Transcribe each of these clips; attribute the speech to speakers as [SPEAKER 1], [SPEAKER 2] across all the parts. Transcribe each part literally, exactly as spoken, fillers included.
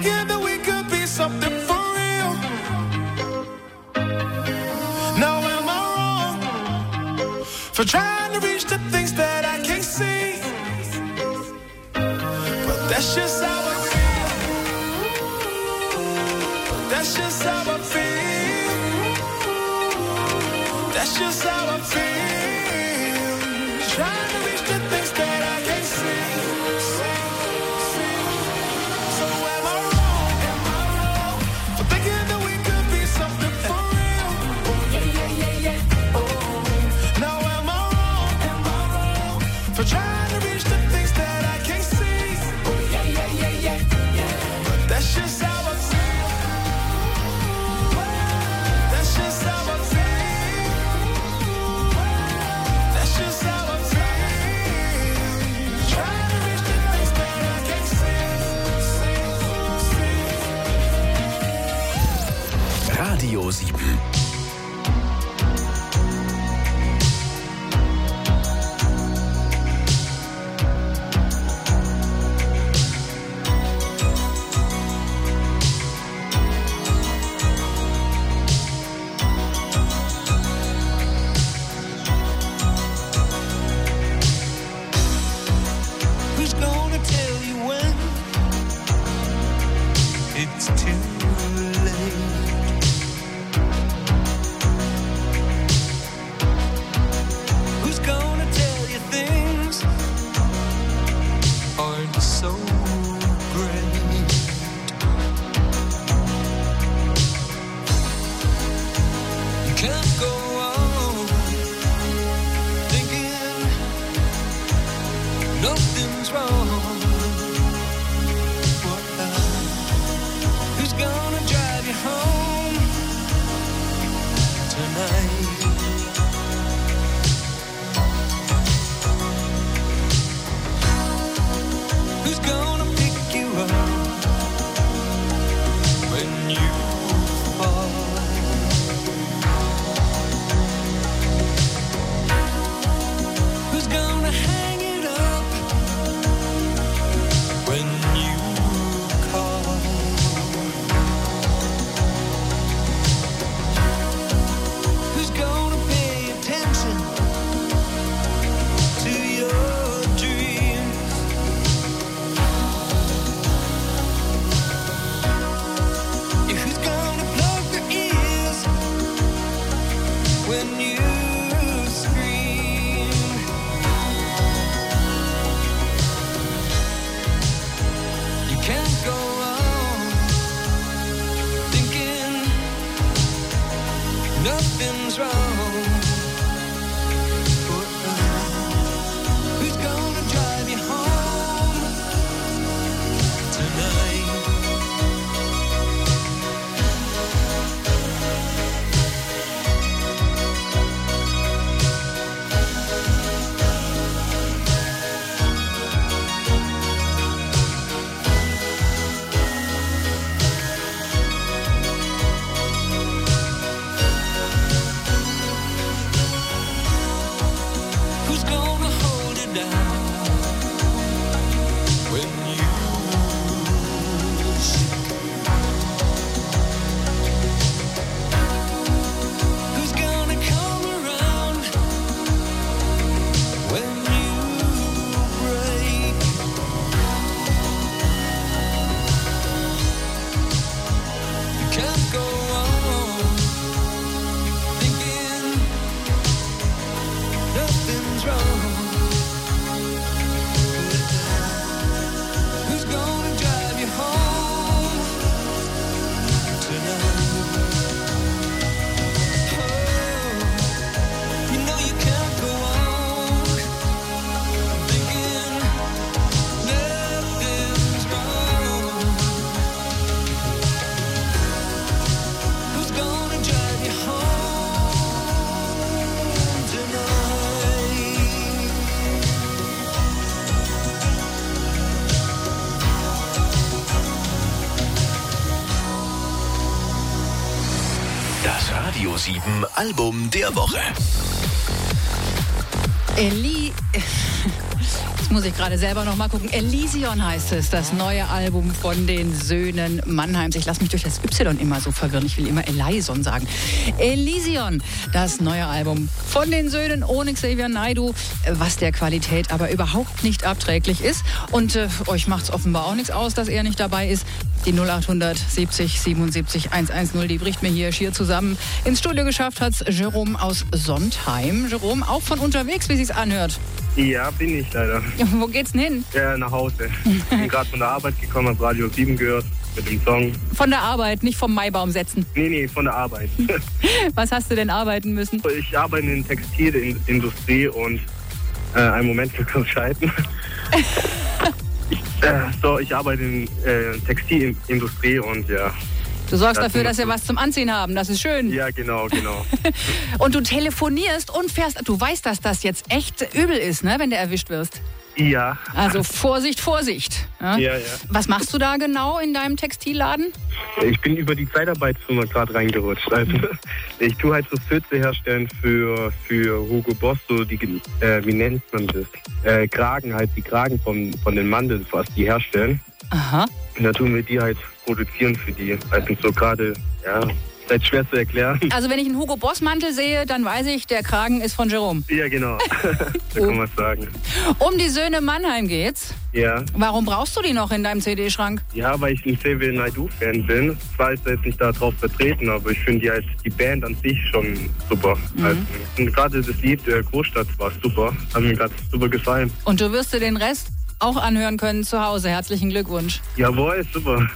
[SPEAKER 1] thinking that we could be something for real. Now am I wrong for trying to reach the things that I can't see? But that's just how I feel. That's just how I feel. That's just how I feel. Trying to reach the things that I can't see. Trying to reach the things that I can't see. Oh, yeah, yeah, yeah, yeah, yeah. But that's just how I feel. That's just how I feel. That's just how I feel. Trying to reach the things that I can't see.
[SPEAKER 2] Radio sieben. Radio sieben Album der Woche.
[SPEAKER 3] Ellie, Jetzt muss ich gerade selber noch mal gucken. Elysion heißt es, das neue Album von den Söhnen Mannheims. Ich lasse mich durch das Y immer so verwirren. Ich will immer Elyson sagen. Elysion, das neue Album von den Söhnen ohne Xavier Naidoo, was der Qualität aber überhaupt nicht abträglich ist. Und äh, euch macht es offenbar auch nichts aus, dass er nicht dabei ist. Die null acht siebzig siebenundsiebzig hundertzehn, die bricht mir hier schier zusammen. Ins Studio geschafft hat's Jerome aus Sontheim. Jerome, auch von unterwegs, wie sich's anhört.
[SPEAKER 4] Ja, bin ich leider.
[SPEAKER 3] Ja, wo geht's denn hin?
[SPEAKER 4] Ja, nach Hause. Ich bin gerade von der Arbeit gekommen, habe Radio sieben gehört mit dem Song.
[SPEAKER 3] Von der Arbeit, nicht vom Maibaum setzen.
[SPEAKER 4] Nee, nee, von der Arbeit.
[SPEAKER 3] Was hast du denn arbeiten müssen?
[SPEAKER 4] Ich arbeite in der Textilindustrie und äh, einen Moment für kurz schalten. ich, äh, so, ich arbeite in der äh, Textilindustrie und ja.
[SPEAKER 3] Du sorgst
[SPEAKER 4] das
[SPEAKER 3] dafür, dass wir was zum Anziehen haben. Das ist schön.
[SPEAKER 4] Ja, genau, genau.
[SPEAKER 3] Und du telefonierst und fährst. Du weißt, dass das jetzt echt übel ist, ne, wenn du erwischt wirst.
[SPEAKER 4] Ja.
[SPEAKER 3] Also Vorsicht, Vorsicht. Ja?
[SPEAKER 4] Ja, ja.
[SPEAKER 3] Was machst du da genau in deinem Textilladen?
[SPEAKER 4] Ich bin über die Zeitarbeitsfirma gerade reingerutscht. Also ich tue halt so Filze herstellen für, für Hugo Boss, so die, äh, wie nennt man das? Äh, Kragen halt, die Kragen von, von den Mandeln, was die herstellen.
[SPEAKER 3] Aha.
[SPEAKER 4] Und da tun wir die halt produzieren für die. Also so gerade, ja, ist halt schwer zu erklären.
[SPEAKER 3] Also wenn ich einen Hugo Boss Mantel sehe, dann weiß ich, der Kragen ist von Jerome.
[SPEAKER 4] Ja, genau. So kann man sagen.
[SPEAKER 3] Um die Söhne Mannheim geht's.
[SPEAKER 4] Ja.
[SPEAKER 3] Warum brauchst du die noch in deinem C D-Schrank?
[SPEAKER 4] Ja, weil ich ein Xavier Naidoo-Fan bin. Zwar ist er jetzt nicht darauf vertreten, aber ich finde die, halt, die Band an sich schon super. Mhm. Also, und gerade das Lied äh, Großstadt war super. Hat mir gerade super gefallen.
[SPEAKER 3] Und du wirst dir den Rest auch anhören können zu Hause. Herzlichen Glückwunsch.
[SPEAKER 4] Jawohl, super.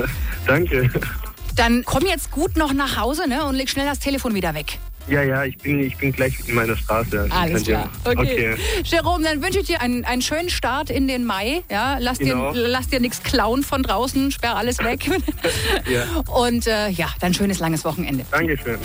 [SPEAKER 4] Danke.
[SPEAKER 3] Dann komm jetzt gut noch nach Hause, ne, und leg schnell das Telefon wieder weg.
[SPEAKER 4] Ja, ja, ich bin, ich bin gleich in meiner Straße. Also
[SPEAKER 3] alles klar. Okay.
[SPEAKER 4] okay.
[SPEAKER 3] Jerome, dann wünsche ich dir einen, einen schönen Start in den Mai. Ja, lass
[SPEAKER 4] genau.
[SPEAKER 3] dir, lass dir nichts klauen von draußen, sperr alles weg.
[SPEAKER 4] Ja.
[SPEAKER 3] Und äh, ja, dann schönes langes Wochenende.
[SPEAKER 4] Dankeschön.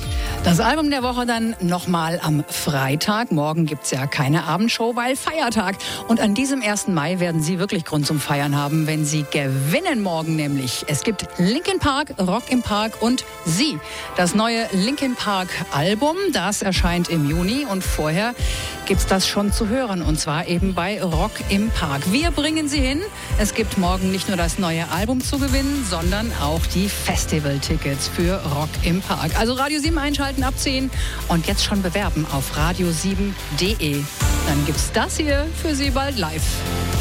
[SPEAKER 3] Das Album der Woche dann nochmal am Freitag. Morgen gibt's ja keine Abendshow, weil Feiertag. Und an diesem ersten Mai werden Sie wirklich Grund zum Feiern haben, wenn Sie gewinnen morgen nämlich. Es gibt Linkin Park, Rock im Park und Sie. Das neue Linkin Park Album, das erscheint im Juni. Und vorher gibt's das schon zu hören. Und zwar eben bei Rock im Park. Wir bringen Sie hin. Es gibt morgen nicht nur das neue Album zu gewinnen, sondern auch die Festivaltickets für Rock im Park. Also Radio sieben einschalten ab zehn und jetzt schon bewerben auf radio sieben punkt de. Dann gibt's das hier für Sie bald live.